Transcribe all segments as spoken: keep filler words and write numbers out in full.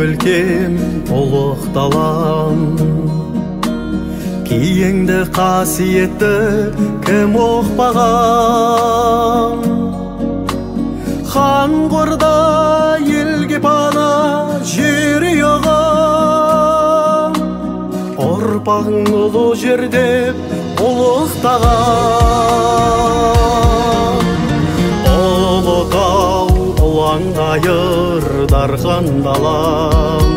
өлкем ұлық далам, киеңді қасиетті кім оқпаған. Хан қорда елге пана жер ұйыған, ұрпағың ұлы жерде ұлықтаған. Ұлытау ұлан айыр дархан далам,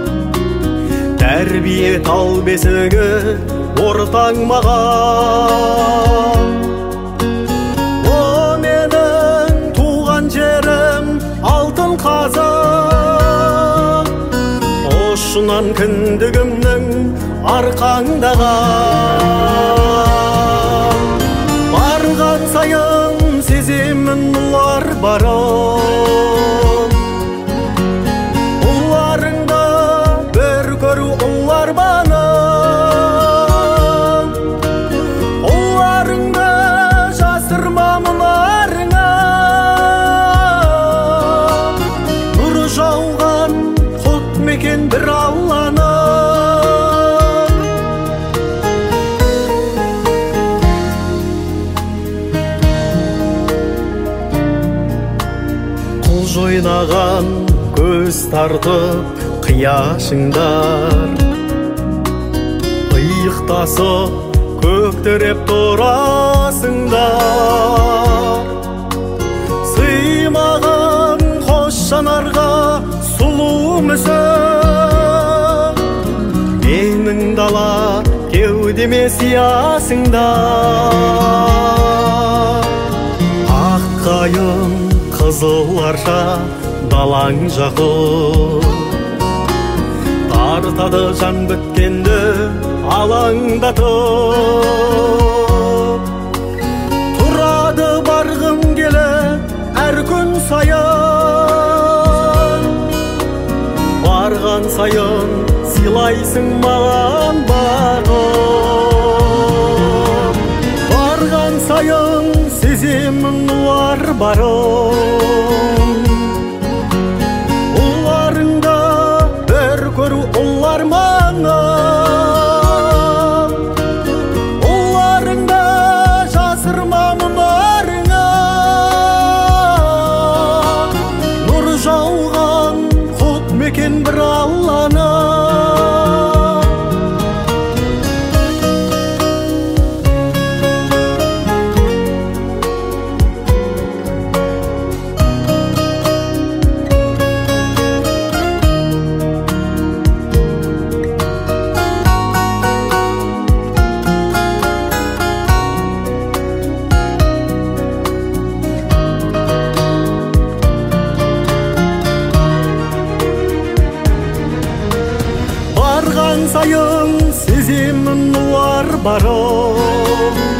тәрбие тал бесігі ортаң маған. О менің туған жерім алтын қазақ, ұшынан кіндігімнің арқаңдаған. Барған сайын сеземін ұлар барын, ұларыңда бір көру ұлар банын. Ұларыңда жасырма мұнарыңа, нұры жауған құт мекен бір Алланы. Жойнаған көз тартып қияшыңдар, иықтасып көктіреп тұрасыңдар. Сыймаған қос жанарға сұлу мүсін, менің дала кеудеме сиясыңдар. Ақ қайың қызыл арша далаң жақын, тартады жан біткенді алаңдатып. Тұрады барғым келіп әр күн сайын, барған сайын сыйлайсың маған бағым. Барған сайын сеземін ұлар барын, ұларыңда бір көру ұлар маңын. Ұларыңда жасырма мұнарыңа, нұр жауған құт мекен бір Алланы. Барған сайын сеземін ұлар барын,